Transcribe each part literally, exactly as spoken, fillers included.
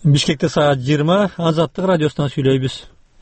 Бишкекте саат жыйырма, Азаттык радиосунан сүйлөйбүз.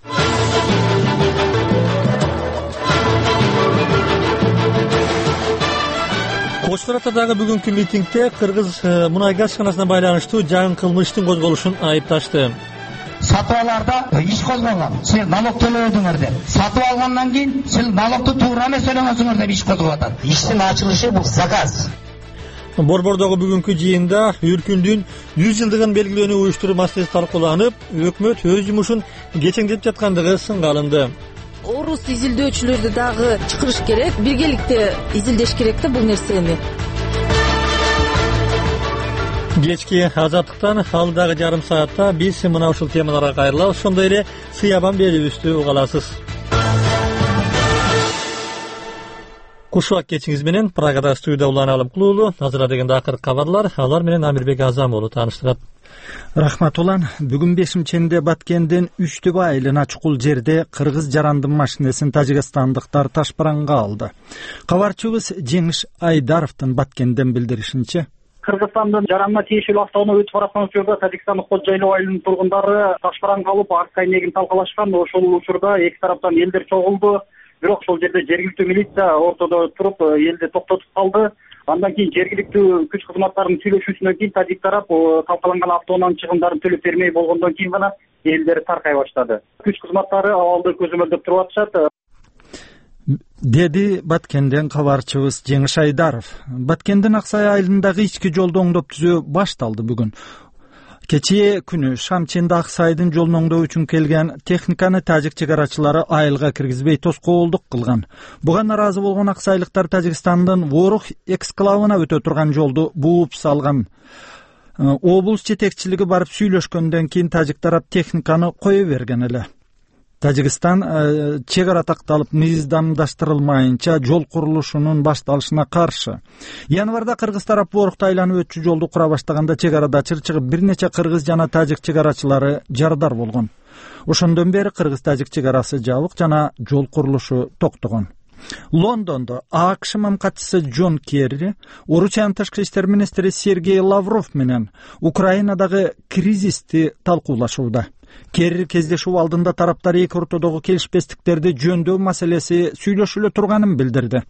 Коч Саратадагы бүгүнкү митингде Кыргыз мунай газ ишканасына байланыштуу жаңы кылмыштын козголушун айыпташты. Сатууларда иш козголгон. Силер налог төлөбөдүңөр деп. Сатып алгандан кийин силер налогду туура эмес төлөңөзүңөр деп иш козголуп атат. Иштин ачылышы бул заказ. Борбордогу бүгүнкү жыйында Үркүндүн жүз жылдыгын белгилөөнү уюштуруу маселеси талкууланып, өкмөт өз жумушун кечеңдеп жаткандыгы сынга алынды. Орус изилдөөчүлөрдү дагы чакырыш керек, биргеликте изилдеш керек да бул нерсени. Кечки Азаттыктан алдагы жарым саатта биз мына ушул темаларга кайрылабыз, ошондой эле сыябан берүүбүздү уга аласыз. Кушуак кечиңиз менен Прагада студияда Улан Алымкулуулу, азыр дегенде акыркы кабарлар, алар менен Амирбек Азам болу тааныштырат. Рахмат Улан. Бүгүн бешинченде Баткендин Үчтүбө айылына чукул жерде кыргыз жарандын машинесин тажикстандыктар ташбаранга алды. Кабарчыбыз Жеңиш Айдаровдун Баткенден билдиришинче, Кыргызстандын жаранына тиешелүү автоунаа өтүп бараткан учурда Тажикстандын Кожойлоо айылынын тургундары ташбаранга алып, арка энегин талкалашкан. Ошол учурда эки тараптан элдер чогулду. Бирок ошол жерде жергиликтүү милиция ортодо туруп, элди токтотуп калды. Андан кийин жергиликтүү күч кызматтарынын сүйлөшүүсүнөн кийин тажик тарап талкаланган автоунаанын чыгымдарын төлөп бермей болгондон кийин гана элдер таркай баштады. Күч кызматтары абалды көзөмөлдөп туруп атышат, деди Баткенден кабарчыбыз Жеңиш Айдаров. Баткендин Аксай айылындагы ички жолду оңдоп түзөө башталды бүгүн. Кечээ күнү Шамченде Аксайдын жолун оңдоо үчүн келген техниканы тажик чек арачылары айылга киргизбей тоскоолдук кылган. Буга наразы болгон аксайлыктар Тажикстандын Ворух эксклавына өтө турган жолду бууп салган. Облус жетекчилиги барып сүйлөшкөндөн кийин тажик тарап техниканы кое берген эле. Тажикстан чек ара такталып мыйзамдаштырылмайынча жол курулушунун башталышына каршы. Январда кыргыз тарап Борукта айланып өтчү жолду кура баштаганда чек арада чыр чыгып бир нече кыргыз жана тажик чек арачылары жардар болгон. Ошондон бери кыргыз-тажик чек арасы жабык жана жол курулушу токтогон. Лондондо АКШ мамкатчысы Джон Керри, Орусиянын тышкы иштер министри Сергей Лавров менен Украинадагы кризисти талкуулашууда. Керри кездешүү алдында тараптар эки ортодогу келишпестиктерди жөндөө маселеси сүйлөшүлө турганын билдирди.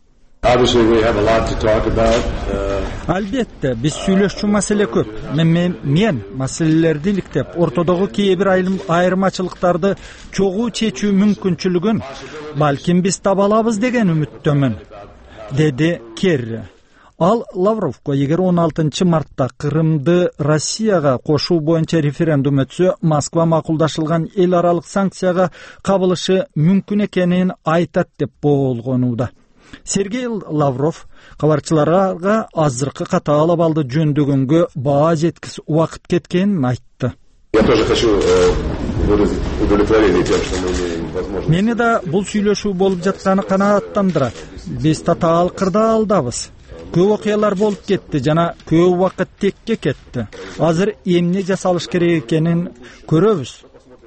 Албетте, биз сүйлөшчү маселе көп. Мен мен маселелерди иликтеп, ортодогу кээ бир айырмачылыктарды чогуу чечүү мүмкүнчүлүгүн балким биз таба алабыз деген үмүттөмүн, деди Керри. Ал Лавровго эгер он алтынчы мартта Крымды Россияга кошуу боюнча референдум өтсө, Москва макулдашылган эл аралык санкцияга кабылышы мүмкүн экенин айтат деп болгонууда. Сергей Лавров кабарчыларга азыркы катаал абалды жөндөгөнгө баа жеткис убакыт кеткенин айтты. Я тоже хочу выразить удовлетворение тем, что мы имеем возможность. Мени да бул сүйлөшүү болуп жатканы канааттандырат. Биз татаал кырда алдабыз. Көп окуялар болуп кетти жана көп убакыт текке кетти. Азыр эмне жасалыш керек экенин көрөбүз,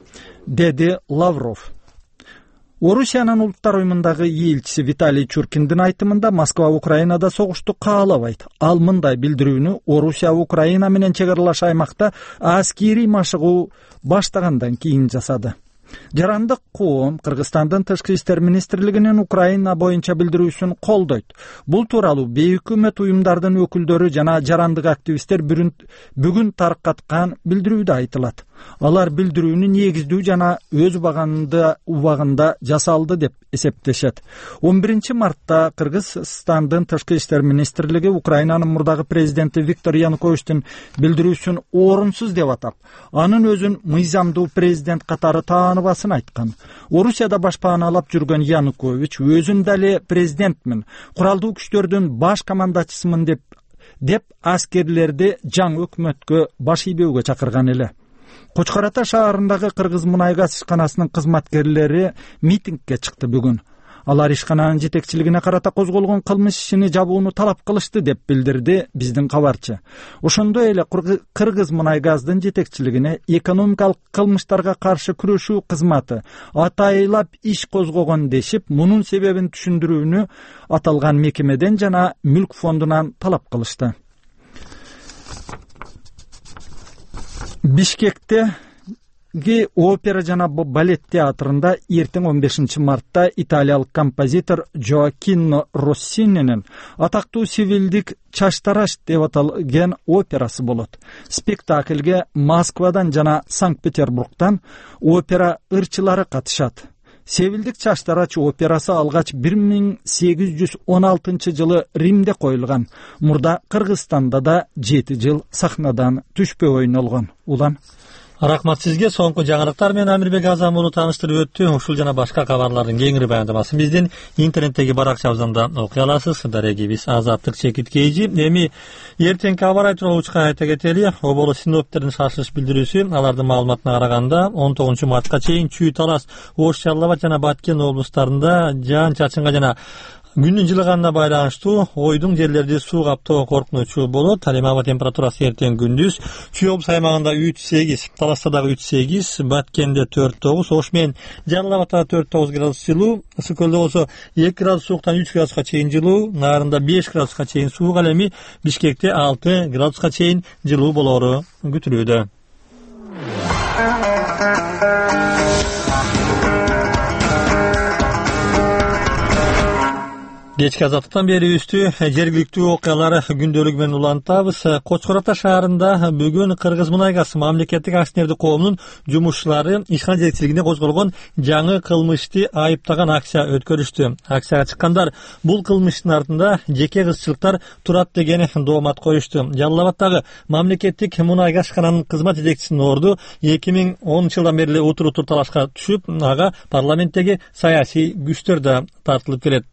деди Лавров. Орусиянын улуттар уюмундагы элчиси Виталий Чуркиндин айтымында Москва Украинада согушту каалабайт. Ал мындай билдирүүнү Орусия Украина менен чек аралаш аймакта аскерий машыгуу баштагандан кийин жасады. Жарандык коом Кыргызстандын тышкы иштер министрлигинин Украина боюнча билдирүүсүн колдойт. Бул тууралуу бейөкмөт уюмдардын өкүлдөрү жана жарандык активисттер бүгүн таркаткан билдирүүдө айтылат. Алар билдирүүнү негиздүү жана өз убагында убагында жасалды деп эсептешет. он биринчи мартта Кыргызстандын тышкы иштер министрлиги Украинанын мурдагы президенти Виктор Януковичтин билдирүүсүн орунсуз деп атап, анын өзүн мыйзамдуу президент катары тааныбасын айткан. Орусияда башпааналап жүргөн Янукович өзүн дале президентмин, куралдуу күчтөрдүн баш командачысымын деп деп аскерлерди жаңы өкмөткө баш ийбөөгө чакырган эле. Кочкор Ата шаарындагы Кыргыз мунай газ ишканасынын кызматкерлери митингге чыкты бүгүн. Алар ишкананын жетекчилигине карата козголгон кылмыш ишини жабууну талап кылышты деп билдирди биздин кабарчы. Ошондой эле Кыргыз мунай газдын жетекчилигине экономикалык кылмыштарга каршы күрөшүү кызматы атайлап иш козгогон дешип, мунун себебин түшүндүрүүнү аталган мекемеден жана мүлк фондунан талап кылышты. Бишкекте Ги опера жана балет театрында эртең он бешинчи мартта италиялык композитор Джоаккино Россининин атактуу Севилдик Чаштараш деп аталган операсы болот. Спектакльге Москвадан жана Санкт-Петербургдан опера ырчылары катышат. Севилдик Чаштарач операсы алгач бир миң сегиз жүз он алтынчы жылы Римде коюлган. Мурда Кыргызстанда да жети жыл сахнадан түшпөй ойнолгон. Улан Рахмат сизге. Соңку жаңылыктар менен Амирбек Азам уулу тааныштырып өттү. Ушул жана башка кабарлардын кеңири баяндамасын биздин интернеттеги баракчабыздан да окуй аласыз. Дарегибиз Азаттык Чекит Кейжи. Эми эртеңки кабар айтылуучу айта кетели. Оболо синоптиктердин шашылыш билдирүүсү алардын маалыматына караганда он тогузунчу мартка чейин Чүй Талас, Ош Жалал Абад жана Баткен облустарында жаан чачынга жана күндүн жылыганына байланыштуу ойдуң жерлерди суу каптоо коркунучу болот. Ал эми аба температурасы эртең күндүз Чүй облус аймагында үч сегиз, Таласта дагы үч сегиз, Баткенде төрт тогуз, Ош менен Жалал Абадта төрт тогуз градус жылуу, Ысыкөлдө болсо эки градус сууктан үч градуска чейин жылуу, Нарында беш градуска чейин суук, ал эми Бишкекте алты градуска чейин жылуу болору күтүлүүдө. Кечки азаттыктан бери үстү жергиликтүү окуялар күндөлүгү менен улантабыз. Кочкор Ата шаарында бүгүн Кыргыз Мунай газ мамлекеттик акционердик коомунун жумушчулары ишкана жетекчилигине козголгон жаңы кылмышты айыптаган акция өткөрүштү. Акцияга чыккандар бул кылмыштын артында жеке кызчылыктар турат деген доомат коюшту. Жалал Абадтагы мамлекеттик мунай газ ишкананын кызмат жетекчисинин орду эки миң онунчу жылдан бери утур-утур талашка түшүп, ага парламенттеги саясий күчтөр да тартылып келет.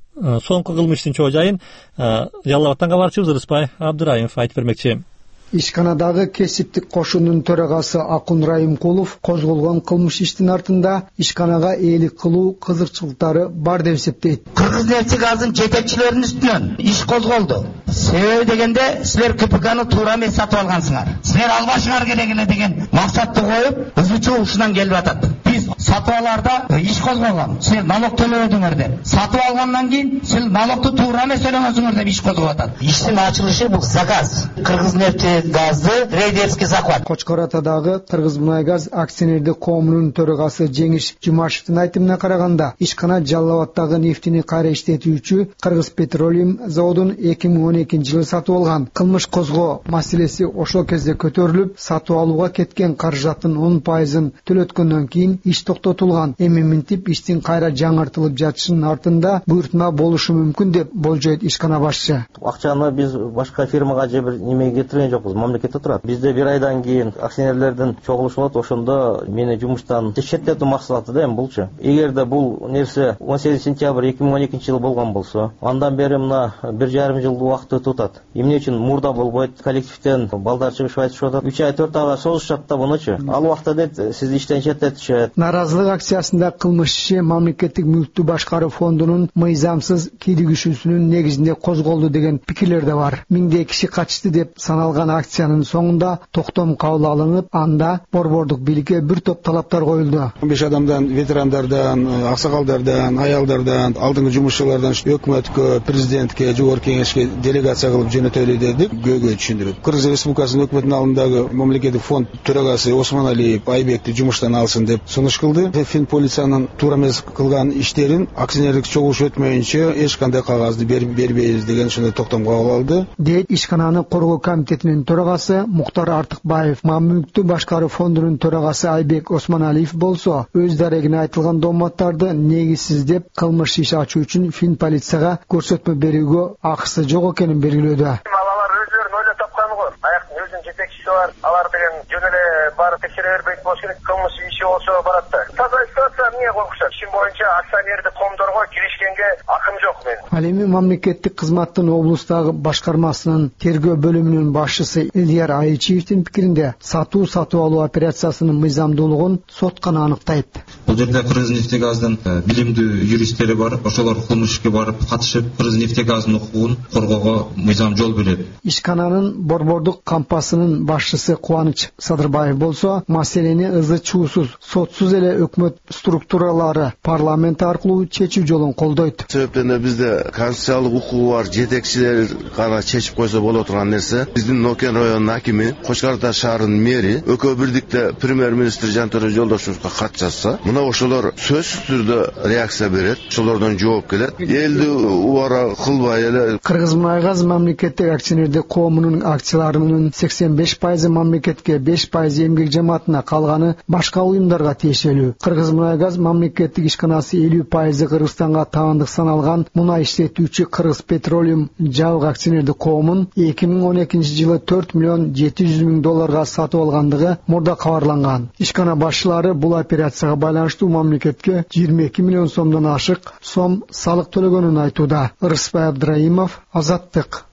Соңку кылмыштын чоо жайын Жалал Абадтан кабарчыбыз Рыспай Абдырайымов айтып бермекчи. Ишканадагы кесиптик кошунун төрагасы Акун Райымкулов козголгон кылмыш иштин артында ишканага ээлик кылуу кызыкчылыктары бар деп эсептейт. Кыргызнефтегаздын жетекчилеринин үстүнөн иш козголду. Себеби дегенде силер КПКны туура эмес сатып алгансыңар. Силер албашыңар керек эле деген максатты коюп, ызычуу ушунан келип атат. Биз сатып аларда иш козголгон. Силер налог төлөдүңөр деп. Сатып алгандан кийин силер налогду туура эмес төлөңөзүңөр деп иш козголуп атат. Иштин ачылышы бул заказ. Кыргызнефтегазды рейдерский захват. Кочкор Атадагы Кыргыз Мунай газ акционердик коомунун төрагасы Жеңиш Жумашевдин айтымына караганда, ишкана Жалал Абадтагы нефтини кайра иштетүүчү Кыргыз Петролиум заводун эки миң он экинчи жылы сатып алган. Кылмыш козгоо маселеси ошол кезде көтөрүлүп, сатып алууга кеткен каражаттын он пайызын төлөткөндөн кийин иш токтотулган. Эми минтип иштин кайра жаңыртылып жатышынын артында буйртма болушу мүмкүн деп болжойт ишкана башчы. Акчаны биз башка фирмага же бир немеге кетирген жокпуз, мамлекетте турат. Бизде бир айдан кийин акционерлердин чогулушу болот, ошондо мени жумуштан четтетүү максаты да эми булчу. Эгерде бул нерсе он сегизинчи сентябрь эки миң он экинчи жылы болгон болсо, андан бери мына бир жарым жыл убакыт өтүп атат. Эмне үчүн мурда болбойт? Коллективден балдар чыгышып айтышып атат. үч ай төрт айга созушат да мунучу. Ал убакта дейт, сизди иштен четтетишет. Наразылык акциясында кылмышчы мамлекеттик мүлктү башкаруу фондунун мыйзамсыз кийлигишүүсүнүн негизинде козголду деген пикирлер да бар. Миңдей киши катышты деп саналган акциянын соңунда токтом кабыл алынып, анда борбордук бийликке бир топ талаптар коюлду. он беш адамдан, ветерандардан, аксакалдардан, аялдардан, алдыңкы жумушчулардан өкмөткө, президентке, жогорку кеңешке делегация кылып жөнөтөлү дедик, көйгөй түшүндүрүп. Кыргыз Республикасынын өкмөтүнүн алдындагы мамлекеттик фонд төрагасы Осмоналиев Айбекти жумуштан алсын деп сунуш кылды. Финполициянын туура эмес кылган иштерин акционердик чогулуш өтмөйүнчө эч кандай кагазды бербейбиз деген ошондой токтом кабыл алды. Дейт ишкананы коргоо комитетинин төрагасы Муктар Артыкбаев. Мамлекеттик башкаруу фондунун төрагасы Айбек Осмоналиев болсо, өз дарегине айтылган дооматтарды негизсиз деп кылмыш иш ачуу үчүн Финполицияга көрсөтмө берүүгө акысы жок экенин белгилөөдө. Алар өздөрүн ойлоп тапканы го. Аяктын өзүнүн жетекчиси бар. Алар деген жөн эле барып текшере бербейт болуш керек. Кылмыш иши болсо барат да. Таза ситуация эмне коркушат? Ишин боюнча акционерди коомдорго киришкенге акым жок мен. Ал эми мамлекеттик кызматтын облустагы башкармасынын тергөө бөлүмүнүн башчысы Ильяр Айчиевдин пикиринде сатуу сатып алуу операциясынын мыйзамдуулугун сот гана аныктайт. Бул жерде Кыргызнефтегаздын билимдүү юристтери бар. Ошолор кылмыш ишке барып катышып, Кыргызнефтегаздын укугун коргоого мыйзам жол берет. Ишкананын борбордук кампасынын башчысы Кубаныч Садырбаев болсо, маселени ызы-чуусуз, сотсуз эле өкмөт структуралары парламент аркылуу чечүү жолун колдойт. Себеби ошондо бизде конституциялык укугу бар жетекчилер гана чечип койсо боло турган нерсе. Биздин Нокен районунун акими, Кочкар Ата шаарынын мэри экөө бирдикте премьер-министр Жантөре Жолдошевго кат жазса, мына ошолор сөзсүз түрдө реакция берет, ошолордон жооп келет. Элди убара кылбай эле. Кыргызмунайгаз мамлекеттик акционердик коомунун акцияларынын сексен беш пайызы мамлекетке, беш пайызы эмгек жамаатына, калганы башка уюмдарга тиешелүү. Кыргызмунайгаз мамлекеттик ишканасы элүү пайызы Кыргызстанга таандык саналган мунай иштетүүчү Кыргыз Петролиум жабык акционердик коомун эки миң он экинчи жылы төрт миллион жети жүз миң долларга сатып алгандыгы мурда кабарланган. Ишкана башчылары бул операцияга байланыштуу мамлекетке жыйырма эки миллион сомдон ашык сом салык төлөгөнүн айтууда. Рыспай Абдраимов, Азаттык.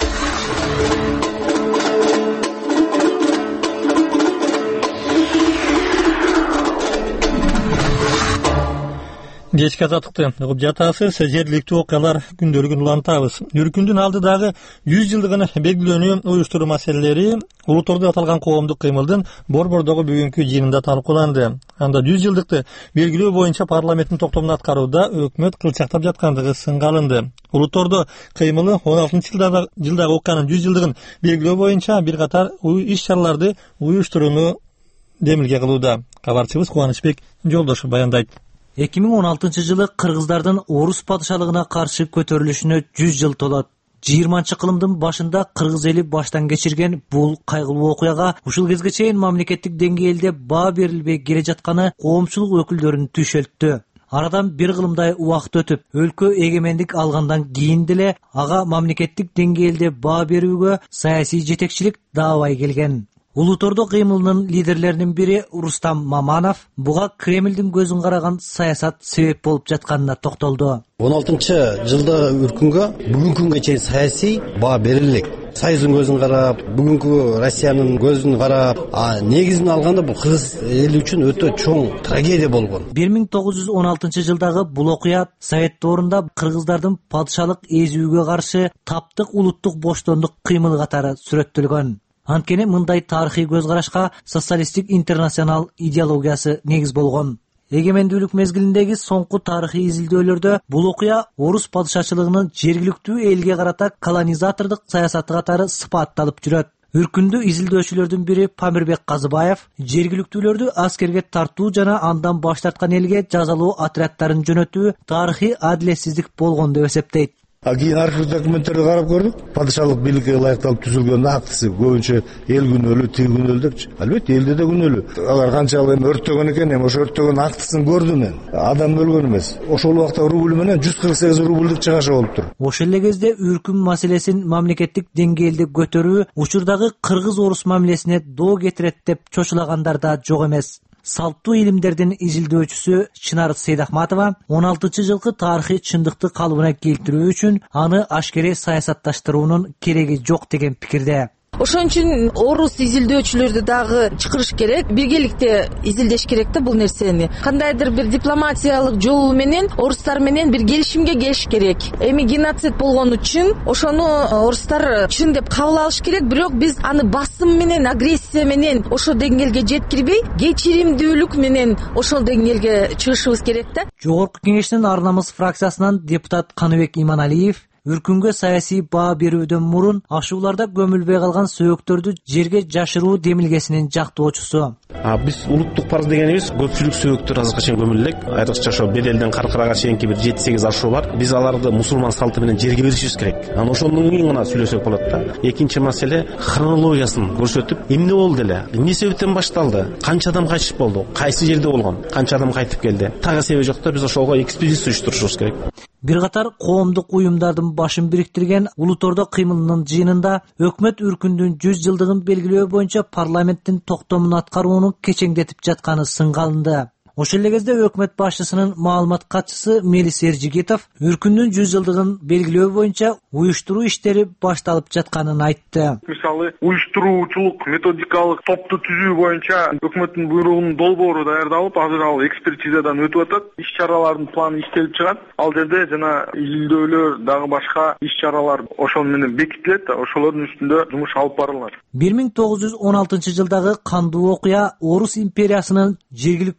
Кечки азаттыкты угуп жатасыз. Жергиликтүү окуялар күндөлүгүн улантабыз. Үркүндүн алдыдагы жүз жылдыгын белгилөөнү уюштуруу маселелери Улутордо аталган коомдук кыймылдын Борбордогу бүгүнкү жыйынында талкууланды. Анда жүз жылдыкты белгилөө боюнча парламенттин токтомун аткарууда өкмөт кылчактап жаткандыгы сынга алынды. Улутордо кыймылы он алтынчы жылдагы жылдагы окуянын жүз жылдыгын белгилөө боюнча бир катар иш-чараларды уюштурууну демилге кылууда. Кабарчыбыз Кубанычбек Жолдошев баяндайт. эки миң он алтынчы жылы кыргыздардын орус падышалыгына каршы көтөрүлүшүнө жүз жыл толот. жыйырманчы кылымдын башында кыргыз эли баштан кечирген бул кайгылуу окуяга ушул кезге чейин мамлекеттик деңгээлде баа берилбей келе жатканы коомчулук өкүлдөрүн түйшөлттү. Арадан бир кылымдай убакыт өтүп, өлкө эгемендик алгандан кийин деле ага мамлекеттик деңгээлде баа берүүгө саясий жетекчилик даабай келген. Улутордо кыймылынын лидерлеринин бири Рустам Маманов буга Кремлдин көзүн караган саясат себеп болуп жатканына токтолду. он алтынчы жылда үркүнгө бүгүнкү күнгө чейин саясий баа берилек. Союздун көзүн карап, бүгүнкү Россиянын көзүн карап, а негизин алганда бул кыргыз эли үчүн өтө чоң трагедия болгон. бир миң тогуз жүз он алтынчы жылдагы бул окуя Совет доорунда кыргыздардын падышалык эзүүгө каршы таптык улуттук боштондук кыймыл катары сүрөттөлгөн. Анткени мындай тарыхый көз карашка социалисттик интернационал идеологиясы негиз болгон. Эгемендүүлүк мезгилиндеги соңку тарыхый изилдөөлөрдө бул окуя орус падышачылыгынын жергиликтүү элге карата колонизатордук саясаты катары сыпатталып жүрөт. Үркүндү изилдөөчүлөрдүн бири Памирбек Казыбаев жергиликтүүлөрдү аскерге тартуу жана андан баш тарткан элге жазалоо отряддарын жөнөтүү тарыхый адилетсиздик болгон деп эсептейт. А кийин архив документтерди карап көрдүк. Падышалык бийликке ылайыкталып түзүлгөн актысы көбүнчө эл күнөөлүү, тил күнөөлүү депчи. Албетте элде да күнөөлүү. Алар канчалык эми өрттөгөн экен, эми ошо өрттөгөн актысын көрдүм мен. Адам өлгөн эмес. Ошол убакта рубль менен жүз кырк сегиз рубльдик чыгашы болуптур. Ошол эле кезде үркүн маселесин мамлекеттик деңгээлде көтөрүү учурдагы кыргыз-орус мамилесине доо кетирет деп чочулагандар да жок эмес. Салттуу илимдердин изилдөөчүсү Чынар Сейдахматова он алтынчы жылкы тарыхый чындыкты калыбына келтирүү үчүн аны ашкере саясатташтыруунун кереги жок деген пикирде. Ошон үчүн орус изилдөөчүлөрдү дагы чакырыш керек, биргеликте изилдеш керек да бул нерсени. Кандайдыр бир дипломатиялык жол менен орустар менен бир келишимге келиш керек. Эми геноцид болгон үчүн ошону орустар чын деп кабыл алыш керек, бирок биз аны басым менен, агрессия менен ошол деңгээлге жеткирбей, кечиримдүүлүк менен ошол деңгээлге чыгышыбыз керек да. Жогорку кеңештин Ар намыс фракциясынан депутат Каныбек Иманалиев үркүнгө саясий баа берүүдөн мурун ашууларда көмүлбөй калган сөөктөрдү жерге жашыруу демилгесинин жактоочусу. А биз улуттук парыз деген эмес, көпчүлүк сөөктөр азыркыга чейин көмүлө элек. Айрыкча ошо Беделден Каркырага чейинки бир жети сегиз ашуу бар. Биз аларды мусулман салты менен жерге беришибиз керек. Анан ошондон кийин гана сүйлөсөк болот да. Экинчи маселе хронологиясын көрсөтүп, эмне болду эле? Эмне себептен башталды? Канча адам кайтыш болду? Кайсы жерде болгон? Канча адам кайтып келди? Тагы себеби жок да, биз ошого экспедиция уюштурушубуз керек. Бир катар коомдук уюмдардын башын бириктирген Улутордо кыймылынын жыйынында өкмөт үркүндүн жүз жылдыгын белгилөө боюнча парламенттин токтомун аткаруунун кечеңдетип жатканы сынга алынды. Ошол эле кезде өкмөт башчысынын маалымат катчысы Мелис Эржигитов үркүндүн жүз жылдыгын белгилөө боюнча уюштуруу иштери башталып жатканын айтты. Мисалы, уюштуруучулук методикалык топту түзүү боюнча өкмөттүн буйругунун долбоору даярдалып, азыр ал экспертизадан өтүп атат. Иш-чаралардын планы иштелип чыгат. Ал жерде жана изилдөөлөр, дагы башка иш-чаралар ошол менен бекитилет, ошолордун үстүндө жумуш алып барылат. бир миң тогуз жүз он алтынчы жылдагы кандуу окуя Орус империясынын жергиликтүү элдин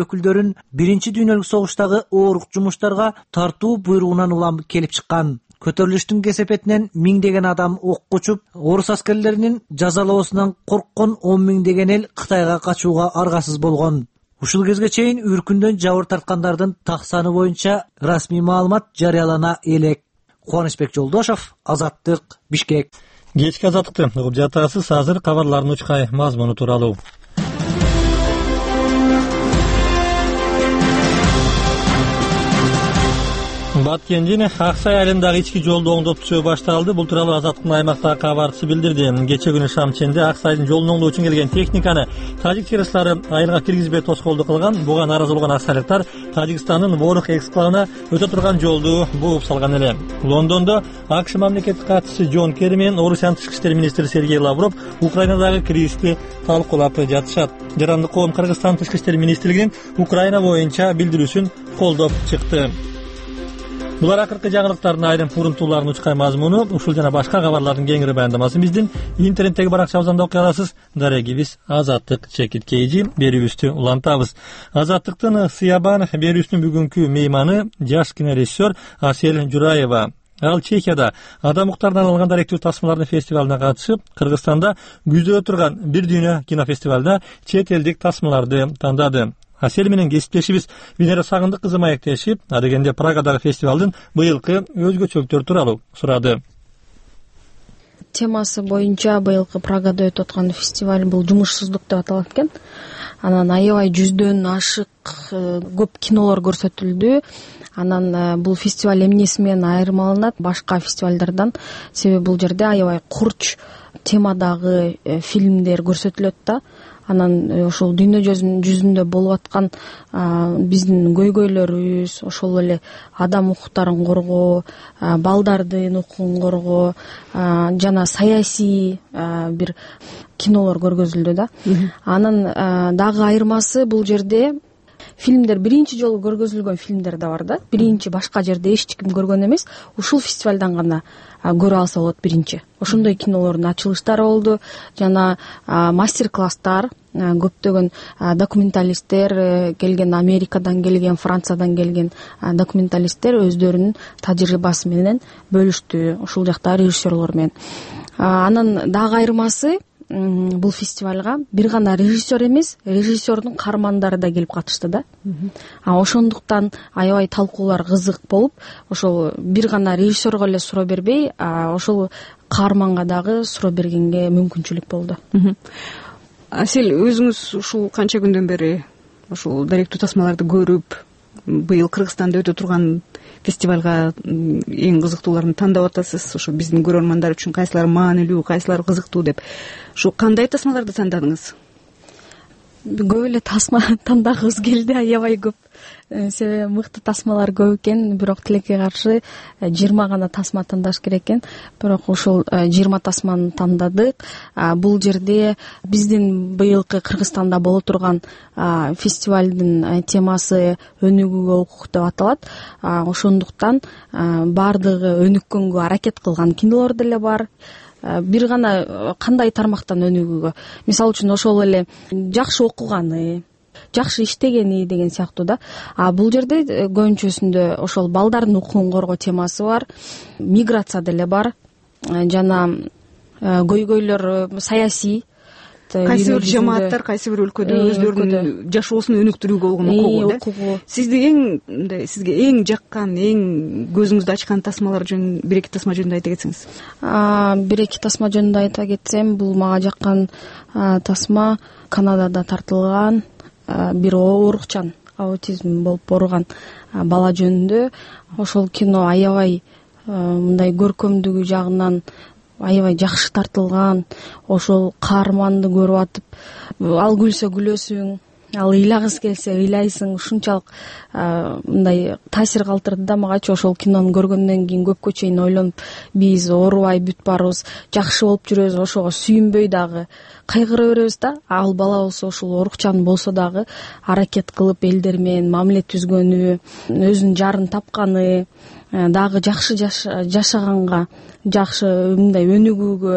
өкүлдөрүн биринчи дүйнөлүк согуштагы оорук жумуштарга тартуу буйругунан улам келип чыккан. Көтөрүлүштүн кесепетинен миңдеген адам окко учуп, орус аскерлеринин жазалоосунан корккон он миңдеген эл Кытайга качууга аргасыз болгон. Ушул кезге чейин үркүндөн жабыр тарткандардын так саны боюнча расмий маалымат жарыялана элек. Кубанычбек Жолдошов, Азаттык, Бишкек. Кечки Азаттыкты угуп жатасыз. Азыр кабарлардын учкай мазмуну тууралуу. Баткендин Аксай айылындагы ички жолду оңдоп түзөө башталды. Бул тууралуу Азаттыктын аймактагы кабарчысы билдирди. Кече күнү Шамченде Аксайдын жолун оңдоо үчүн келген техниканы тажик чыгышлары айылга киргизбей тоскоолдук кылган. Буга нааразы болгон аксайлыктар Тажикстандын Ворух эксклавына өтө турган жолду бугуп салган эле. Лондондо АКШ мамлекеттик катчысы Джон Керри менен Орусиянын тышкы иштер министри Сергей Лавров Украинадагы кризисти талкуулап жатышат. Жарандык коом Кыргызстан тышкы иштер министрлигинин Украина боюнча билдирүүсүн колдоп чыкты. Булар акыркы жаңылыктардын айрым урунтууларынын учкай мазмуну. Ушул жана башка кабарлардын кеңири баяндамасын биздин интернеттеги баракчабыздан окуй аласыз. Дарегибиз Азаттык чекит кейжи берүүбүздү улантабыз. Азаттыктын Сыябан берүүсүнүн бүгүнкү мейманы жаш кинорежиссер Асел Жураева. Ал Чехияда адам укуктарынан алынган даректүү тасмалардын фестивалына катышып, Кыргызстанда күздө турган бир дүйнө кинофестивалда чет элдик тасмаларды тандады. Асел менен кесиптешибиз Венера Сагындык кызы маектешип, адегенде Прагадагы фестивалдын быйылкы өзгөчөлүктөрү тууралуу сурады. Темасы боюнча быйылкы Прагада өтүп аткан фестиваль бул жумушсуздук деп аталат экен. Анан аябай жүздөн ашык көп кинолор көрсөтүлдү. Анан бул фестиваль эмнеси менен айырмаланат башка фестивалдардан? Себеби бул жерде аябай курч темадагы фильмдер көрсөтүлөт да. Анан ошол дүйнө жүзүндө болуп аткан биздин көйгөйлөрүбүз, ошол эле адам укуктарын коргоо, балдардын укугун коргоо жана саясий бир кинолор көргөзүлдү да. Анан дагы айырмасы бул жерде фильмдер биринчи жолу көргөзүлгөн фильмдер да бар да. Биринчи башка жерде эч ким көргөн эмес. Ушул фестивалдан гана көрө алса болот биринчи. Ошондой кинолордун ачылыштары болду. Жана мастер-класстар, көптөгөн документалисттер келген, Америкадан келген, Франциядан келген документалисттер өздөрүнүн тажрыйбасы менен бөлүштү. Ушул жакта режиссерлор менен. Анан дагы айырмасы бул фестивалга бир гана режиссер эмес, режиссердун каармандары да келип катышты да. А ошондуктан аябай талкуулар кызык болуп, ошол бир гана режиссерго эле суроо бербей, ошол каарманга дагы суроо бергенге мүмкүнчүлүк болду. Асел, өзүңүз ушул канча күндөн бери ушул даректүү тасмаларды көрүп, быйыл Кыргызстанда өтө турган фестивалга эң кызыктууларын тандап атасыз. Ошо биздин көрөрмандар үчүн кайсылары маанилүү, кайсылары кызыктуу деп. Ушу кандай тасмаларды тандадыңыз? Көп эле тасма тандагыбыз келди, аябай көп. Себеби мыкты тасмалар көп экен, бирок тилекке каршы жыйырма гана тасма тандаш керек экен. Бирок ошол жыйырма тасманы тандадык. Бул жерде биздин быйылкы Кыргызстанда боло турган фестивалдын темасы өнүгүүгө укук деп аталат. Ошондуктан баардыгы өнүккөнгө аракет кылган кинолор деле бар. Бир гана кандай тармактан өнүгүүгө, мисалы үчүн ошол эле жакшы окуганы, жакшы иштегени деген сыяктуу да. А бул жерде көбүнчөсүндө ошол балдардын укугун коргоо темасы бар, миграция деле бар, жана көйгөйлөр саясий. Кайсы бир жамааттар, кайсы бир өлкөдө өздөрүнүн жашоосун өнүктүрүүгө болгон укугу, да. Сизди эң сизге эң жаккан, эң көзүңүздү ачкан тасмалар жөнүндө бир эки тасма жөнүндө айта кетсеңиз. Бир эки тасма жөнүндө айта кетсем, бул мага жаккан тасма Канадада тартылган бир оорукчан, аутизм болуп ооруган бала жөнүндө. Ошол кино аябай мындай көркөмдүгү жагынан аябай жакшы тартылган. Ошол каарманды көрүп атып, ал күлсө күлөсүң, ал ыйлагысы келсе ыйлайсың. Ушунчалык мындай таасир калтырды да магачы. Ошол кинону көргөндөн кийин көпкө чейин ойлонуп, биз оорубай бүт барыбыз, жакшы болуп жүрөбүз, ошого сүйүнбөй дагы кайгыра беребиз да. Ал бала болсо, ушул оорукчан болсо дагы аракет кылып элдер менен мамиле түзгөнү, өзүнүн жарын тапканы, дагы жакшы жашаганга, жакшы мындай өнүгүүгө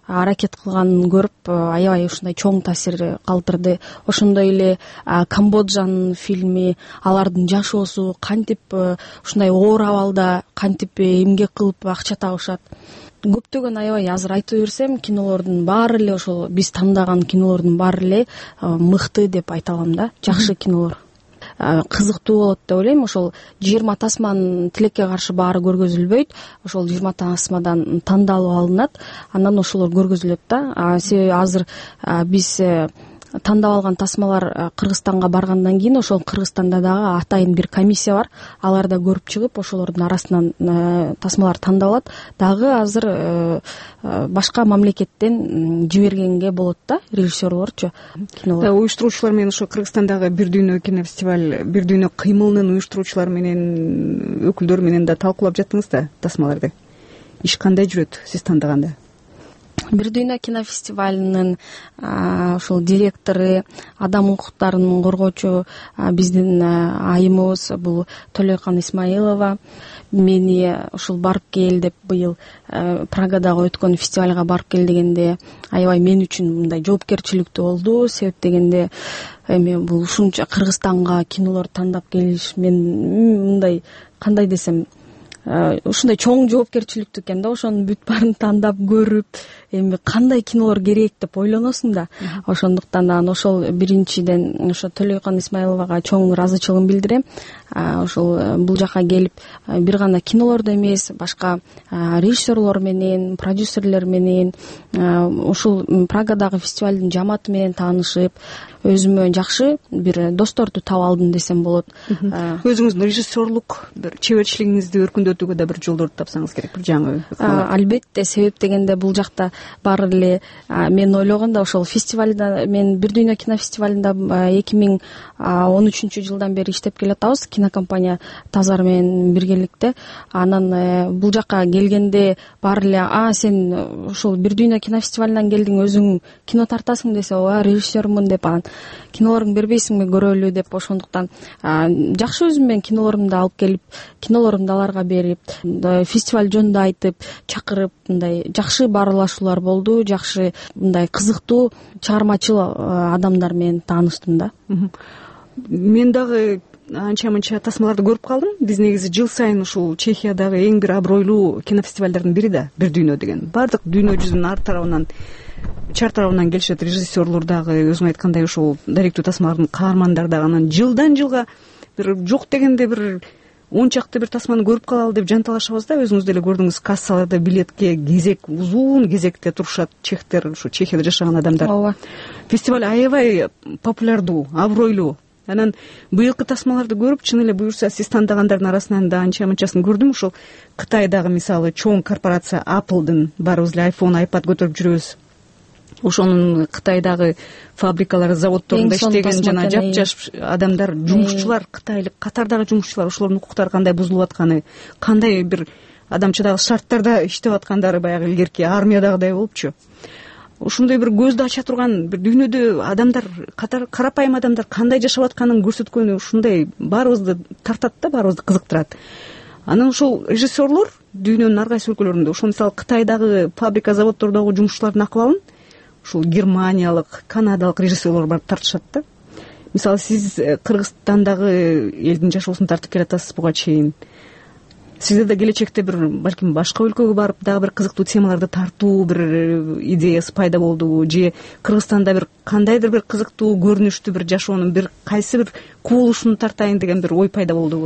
аракет кылганын көрүп аябай ушундай чоң таасир калтырды. Ошондой эле Камбоджанын фильми, алардын жашоосу кантип ушундай оор абалда кантип эмгек кылып акча табышат. Көптөгөн аябай азыр айтып берсем, кинолордун баары эле ошол биз тандаган кинолордун баары эле мыкты деп айта алам да, жакшы кинолор. Кызыктуу болот деп ойлойм. Ошол жыйырма тасманын тилекке каршы баары көргөзүлбөйт. Ошол жыйырма тасмадан тандалып алынат, анан ошолор көргөзүлөт да. Себеби азыр биз тандап алган тасмалар Кыргызстанга баргандан кийин ошол Кыргызстанда дагы атайын бир комиссия бар. Алар да көрүп чыгып, ошолордун арасынан тасмалар тандалат. Дагы азыр башка мамлекеттен жибергенге болот да, режиссерлорчу кинолор. Уюштуруучулар менен ошо Кыргызстандагы Бир дүйнө кинофестиваль, Бир дүйнө кыймылынын уюштуруучулары менен, өкүлдөрү менен да талкуулап жаттыңыз да тасмаларды. Иш кандай жүрөт сиз тандаганда? Бир дүйнө кинофестивалынын ошол директору, адам укуктарын коргоочу биздин айымыбыз бул Төлөйкан Исмаилова. Мени ушул барып кел деп быйыл Прагадагы өткөн фестивалга барып кел дегенде аябай мен үчүн мындай жоопкерчиликтүү болду. Себеп дегенде эми бул ушунча Кыргызстанга кинолор тандап келиш, мен мындай кандай десем, ушундай чоң жоопкерчиликтүү экен да. Ошонун бүт баарын тандап көрүп, эми кандай кинолор керек деп ойлоносуң да. Ошондуктан анан ошол биринчиден ошо Төлөйкан Исмаиловага чоң ыраазычылыгымды билдирем. Ошол бул жака келип бир гана кинолорду эмес, башка режиссерлор менен, продюсерлер менен, ушул Прагадагы фестивалдын жамааты менен таанышып, өзүмө жакшы бир досторду таап алдым десем болот. Өзүңүздүн режиссерлук бир чеберчилигиңизди өркүндөтүүгө да бир жолдорду тапсаңыз керек, бир жаңы. Албетте, себеп дегенде бул жакта баары эле мен ойлогондо ошол фестивалда, мен Бир дүйнө кинофестивалында эки миң он үчүнчү жылдан бери иштеп келатабыз, кинокомпания Тазар менен биргеликте. Анан бул жака келгенде баары эле а сен ошол Бир дүйнө кинофестивалынан келдиң, өзүң кино тартасың десе, ооба режиссермун деп, анан кинолоруңду бербейсиңби көрөлү деп. Ошондуктан жакшы өзүм менен кинолорумду алып келип, кинолорумду аларга берип, фестиваль жөнүндө айтып, чакырып, мындай жакшы баарлашуулар болду, жакшы мындай кызыктуу чыгармачыл адамдар менен тааныштым да. Мен дагы анча мынча тасмаларды көрүп калдым. Биз негизи жыл сайын ушул Чехиядагы эң бир абройлуу кинофестивалдардын бири да Бир дүйнө деген. Бардык дүйнө жүзүнүн ар тарабынан, чар тарабынан келишет режиссерлор дагы, өзүң айткандай ушул даректүү тасмалардын каармандары дагы. Анан жылдан жылга бир жок дегенде бир он чакты бир тасманы көрүп калалы деп жанталашабыз да. Өзүңүз деле көрдүңүз, кассаларда билетке кезек, узун кезекте турушат чехтер, ушу Чехияда жашаган адамдар. Ооба. Фестиваль аябай популярдуу, абройлуу. Анан быйылкы тасмаларды көрүп, чын эле буюрса сиз тандагандардын арасынан да анча мынчасын көрдүм. Ушул Кытайдагы мисалы чоң корпорация Apple'дын, баарыбыз эле iPhone, iPad көтөрүп жүрөбүз. Ошонун Кытайдагы фабрикалары, заводдорунда иштеген жана жапжаш адамдар, жумушчулар, кытайлык катардагы жумушчулар, ошолордун укуктары кандай бузулуп атканы, кандай бир адамчыдагы шарттарда иштеп аткандары баягы илгерки армиядагыдай болупчу. Ошондой бир көздү ача турган бир дүйнөдө адамдар, карапайым адамдар кандай жашап атканын көрсөткөнү ушундай баарыбызды тартат да, баарыбызды кызыктырат. Анан ошол режиссерлор дүйнөнүн ар кайсы өлкөлөрүндө, ошол мисалы Кытайдагы фабрика, заводдордогу жумушчулардын акыбалын ушул германиялык, канадалык режиссерлор барып тартышат да. Мисалы сиз Кыргызстандагы элдин жашоосун тартып келатасыз буга чейин. Сизде да келечекте бир балким башка өлкөгө барып дагы бир кызыктуу темаларды тартуу бир идеясы пайда болдубу, же Кыргызстанда бир кандайдыр бир кызыктуу көрүнүштүү бир жашоонун бир кайсы бир кубулушун тартайын деген бир ой пайда болдубу?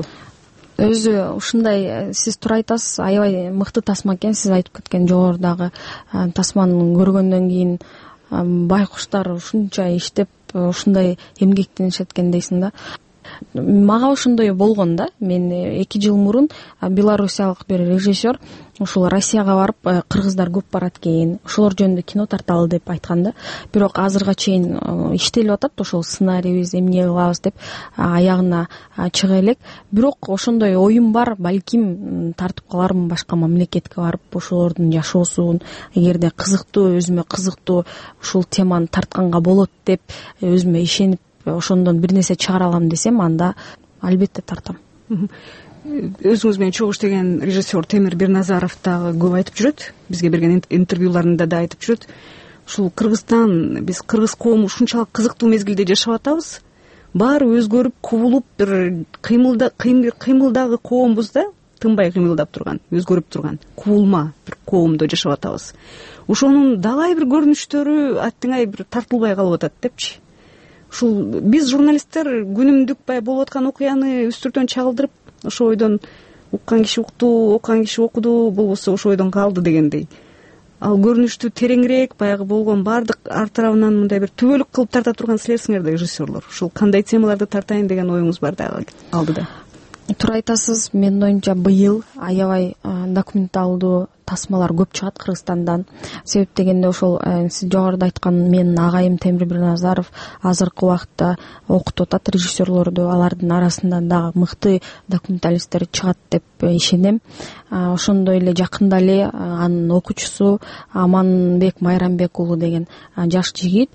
Өзү ушундай, сиз туура айтасыз, аябай мыкты тасма экен. Сиз айтып кеткен жогорудагы тасманы көргөндөн кийин байкуштар ушунча иштеп, ушундай эмгектенишет экен дейсиң да. Мага ошондой болгон да. Мен эки жыл мурун белорусиялык бир режиссер ушул Россияга барып, кыргыздар көп барат экен, ошолор жөнүндө кино тарталы деп айткан да. Бирок азырга чейин иштелип атат, ошол сценарийбиз эмне кылабыз деп аягына чыга элек. Бирок ошондой оюм бар, балким тартып калармын башка мамлекетке барып, ошолордун жашоосун, эгерде кызыктуу, өзүмө кызыктуу ушул теманы тартканга болот деп өзүмө ишенип, ошондон бир нерсе чыгара алам десем, анда албетте тартам. өзүңүз менен чогуу иштеген режиссер Темир Бирназаров дагы көп айтып жүрөт, бизге берген интервьюларында да айтып жүрөт. Ушул Кыргызстан, биз кыргыз коому ушунчалык кызыктуу мезгилде жашап атабыз. Баары өзгөрүп, кубулуп, бир кыймылда кыймылдагы коомбуз да, тынбай кыймылдап турган, өзгөрүп турган, кубулма бир коомдо жашап атабыз. Ошонун далай бир көрүнүштөрү аттыңай бир тартылбай калып атат депчи. Ушул биз журналисттер күнүмдүк бай болуп аткан окуяны үстүртөн чагылдырып, ошо ойдон уккан киши укту, окуган киши окуду, болбосо ошо ойдон калды дегендей. Ал көрүнүштү тереңирээк, баягы болгон баардык ар тарабынан мындай бир түбөлүк кылып тарта турган силерсиңер да режиссерлор. Ушул кандай темаларды тартайын деген оюңуз бар дагы алдыда? Туура айтасыз. Менин оюмча быйыл аябай документалдуу тасмалар көп чыгат Кыргызстандан. Себеп дегенде ошол сиз жогоруда айткан менин агайым Темир Бирназаров азыркы убакытта окутуп атат режиссерлорду. Алардын арасында дагы мыкты документалисттер чыгат деп ишенем. Ошондой эле жакында эле анын окуучусу Аманбек Майрамбек уулу деген жаш жигит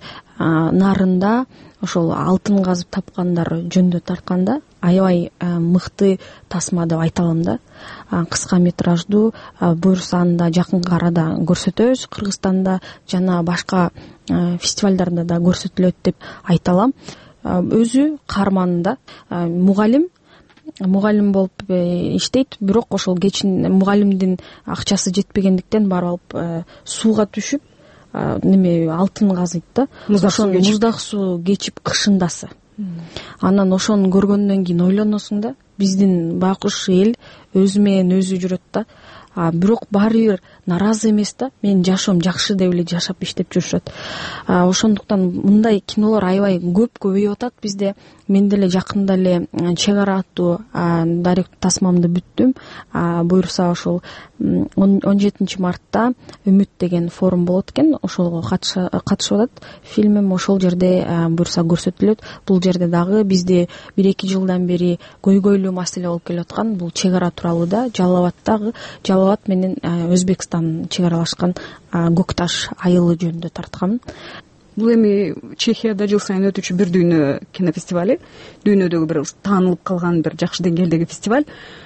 нарында ошол алтын казып тапкандар жөнүндө тартканда аябай мыкты тасма деп айта алам да. Кыска метраждуу, буюрса аны да жакынкы арада көрсөтөбүз Кыргызстанда жана башка фестивалдарда да көрсөтүлөт деп айта алам. Өзү каарманында мугалим мугалим болуп иштейт, бирок ошол кечин мугалимдин акчасы жетпегендиктен барып алып сууга түшүп неме алтын казыйт да. Ошон муздак суу кечип кышындасы. Анан ошону көргөндөн кийин ойлоносуң да, биздин байкуш эл өзү менен өзү жүрөт да. Бирок баары бир нааразы эмес да. Менин жашоом жакшы деп эле жашап иштеп жүрүшөт. Ошондуктан мындай кинолор аябай көп көбөйүп атат бизде. Мен деле жакында эле Чек ара аттуу даректүү тасмамды бүттүм. Буюрса ошол он жетинчи мартта Үмүт деген форум болот экен. Ошолго катышып атат. Фильмим ошол жерде буюрса көрсөтүлөт. Бул жерде дагы бизде бир эки жылдан бери көйгөйлүү маселе болуп келаткан бул чек ара тууралуу да. Жалал-Абадтагы Жалал-Абад менен Өзбекстан чек аралашкан Көк таш айылы жөнүндө тарткам. Бул эми Чехияда жыл сайын өтүүчү бир дүйнө кинофестивали, дүйнөдөгү бир таанылып калган бир жакшы деңгээлдеги фестиваль.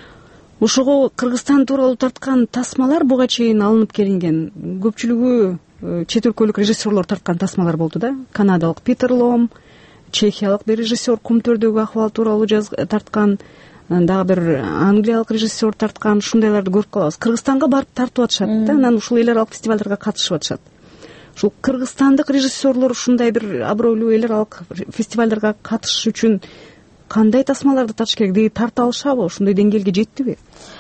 Ошого Кыргызстан тууралуу тарткан тасмалар буга чейин алынып келинген. Көпчүлүгү чет өлкөлүк режиссерлор тарткан тасмалар болду да. Канадалык Питер Лом, чехиялык бир режиссер кум төрдөгү акыбал тууралуу тарткан, дагы бир англиялык режиссер тарткан, ушундайларды көрүп калабыз. Кыргызстанга барып тартып атышат да, анан ушул эл аралык фестивалдарга катышып атышат. Ушул кыргызстандык режиссерлор ушундай бир абройлуу эл аралык фестивалдарга катышыш үчүн кандай тасмаларды тартыш керек? Деги тарта алышабы? Ушундай деңгээлге жеттиби?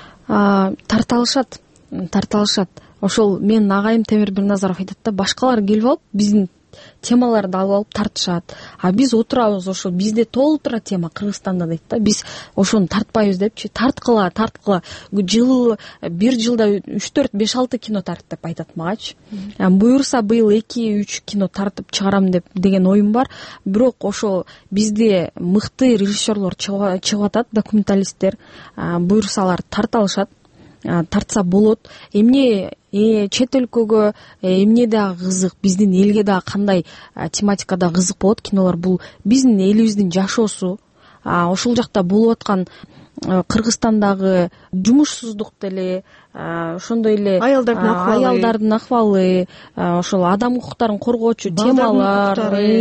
Тарта алышат, тарта алышат. Ошол менин агайым Темир Бирназаров айтат да, башкалар келип алып биздин темаларды алып алып тартышат. А биз отурабыз, ошо бизде толтура тема Кыргызстанда дейт да. Биз ошону тартпайбыз депчи. Тарткыла, тарткыла. Жыл бир жылда үч төрт беш алты кино тарт деп айтат магачы. Буюрса быйыл эки үч кино тартып чыгарам деп деген оюм бар. Бирок ошо бизде мыкты режиссерлор чыгып атат, документалисттер. Буюрса алар тарта алышат. Тартса болот. Эмне чет өлкөгө эмне дагы кызык, биздин элге дагы кандай тематикада кызык болот кинолор, бул биздин элибиздин жашоосу. Ошол жакта болуп аткан Кыргызстандагы жумушсуздук деле, ошондой эле аялдардын акыбалы, аялдардын акыбалы, ошол адам укуктарын коргоочу темалар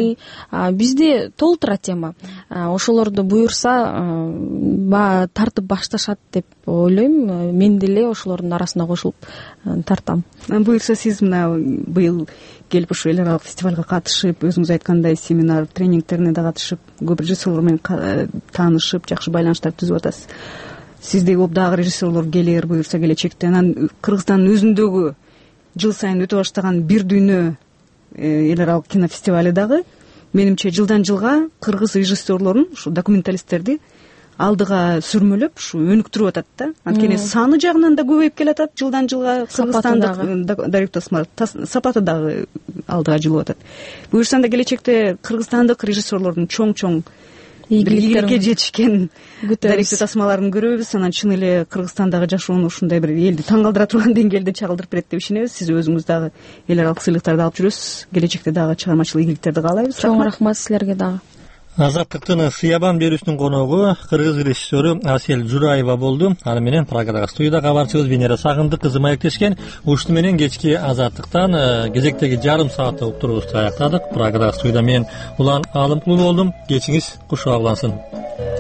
бизде толтура тема. Ошолорду буюрса тартып башташат деп ойлойм. Мен деле ошолордун арасына кошулуп тартам. Буюрса сиз мына быйыл келип ушу эл аралык фестивалга катышып, өзүңүз айткандай семинар, тренингтерине да катышып, көп режиссерлор менен таанышып, жакшы байланыштар түзүп атасыз. Сиздей болуп дагы режиссерлор келер, буюрса келечекте. Анан Кыргызстандын өзүндөгү жыл сайын өтө баштаган бир дүйнө эл аралык кинофестивали дагы менимче жылдан жылга кыргыз режиссерлорун, ушу документалисттерди алдыга сүрмөлөп, ушу өнүктүрүп атат да. Анткени саны жагынан да көбөйүп келатат жылдан жылга. Кыргызстандык даректүү тасмалар сапаты дагы алдыга жылып атат. Буюрса да келечекте кыргызстандык режиссерлордун чоң-чоң ийгиликке жетишкен даректүү тасмаларын көрөбүз. Анан чын эле Кыргызстандагы жашоону ушундай бир элди таң калтыра турган деңгээлде чагылдырып берет деп ишенебиз. Сиз өзүңүз дагы эл аралык сыйлыктарды алып жүрөсүз. Келечекте дагы чыгармачылык ийгиликтерди каалайбыз. Чоң рахмат силерге дагы. Азаттыктын Сыябан берүүсүнүн коногу кыргыз режиссеру Асел Жураева болду. Аны менен Прагадагы студияда кабарчыбыз Венера Сагындык кызы маектешкен. Ушуну менен кечки Азаттыктан кезектеги жарым саатты уктуруубузду аяктадык. Прагадагы студияда мен Улан Алымкулуу болдум. Кечиңиз куш улансын.